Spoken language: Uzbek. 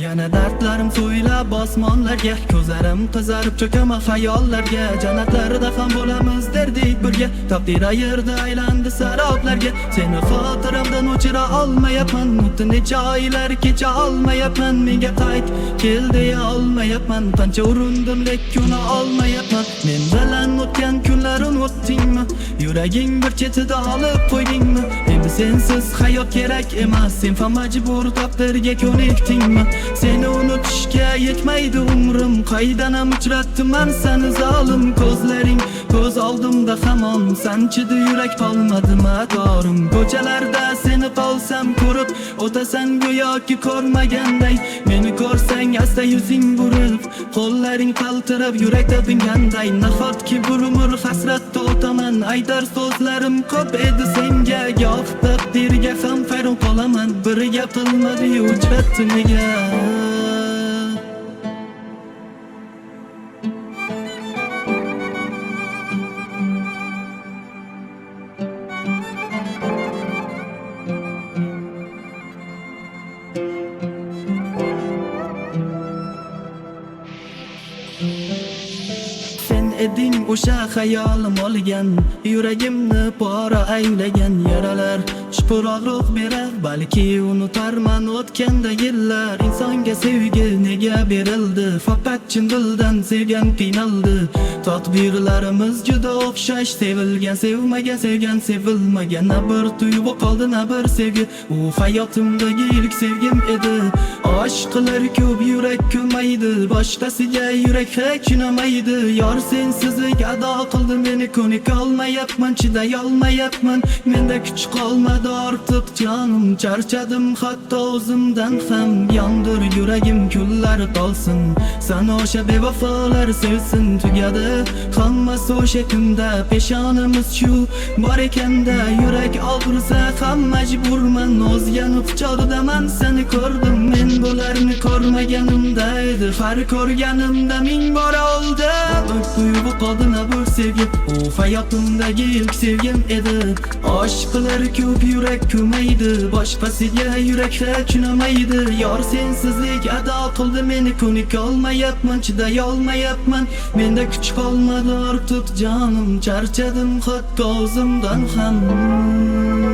Yana dardlarim so'ylab osmonlarga, ko'zlarim qizarib cho'kaman xayollarga. Jannatlarda ham bo'lamiz derdik birga, taqdir ayirdi aylandi saroblarga. Seni xotiramdan o'chira olmayapman, o'tdi necha oylar kecha olmayapman. Menga qayt kel deya olmayapman, qancha urindim lekin olmayapman. Men bilan o'tgan kunlarim o'tdingmi? Yuraging bir chetida olib qo'ydingmi? Endi sensiz hayot kerak emas, sen ham majbur taqdirga ko'nikdingmi? Seni unutishga yetmaydi umrim, qaydanam uchratdiman seni zolim. Ko'zlaring ko'z oldimda hamon, sanchidi yurak qolmadi madorim. Ko'chalarda seni qolsam ko'rib, o'tasan go'yoki ko'rmaganday. Meni ko'rsang asta yuzing burib, qo'llaring qaltirab yurakda pinganday. Nahotki bir umr hasratda o'taman, aytar so'zlarim ko'p edi senga. Goh taqdirga ham hayron qolaman, bir gap qilmadi uchratdi nega? Eding o'sha xayolim olgan, yuragimni pora aylagan yaralar chuqurroq berar, balki unutarman o'tganda yillar. Insonga sevgi nega berildi? Faqat chin dildan sevgan qiynaldi. Taqdirlarimiz juda o'xshash, sevilgan sevmagan, sevgan sevilmagan. Na bir tuyg'u qoldi, na bir sevgi. U hayotimdagi ilk sevgim edi. Aşklar ko'p, yurak ko'maydi, boshqasiga yurak hech tushunmaydi. Yor sensizlik ado qildi meni, ko'nika olmayapman, chiday olmayapman. Menda kuch qolmadi ortiq jonim, charchadim hatto o'zimdan ham. Yondir yuragim kunlar qolsin, sana o'sha bevafolar sevsin. Tugadi hammasi o'sha kunda, peshonamiz shu bor ekanda. Yurak og'risa ham majburman, o'zgani quchog'idaman seni ko'rdim. Men bularni ko'rmaganimda edi, har ko'rganimda ming bora oldi. Bir tuyg'u qoldi, na bir sevgi, u hayotimdagi ilk sevgim edi. Aşklar ko'p, yurak ko'maydi, boshqasiga yurak hech tushunmaydi. Yor sensizlik ado qildi meni, ko'nika olmayapman, chiday olmayapman. Menda kuch qolmadi ortiq jonim, charchadim hatto o'zimdan ham.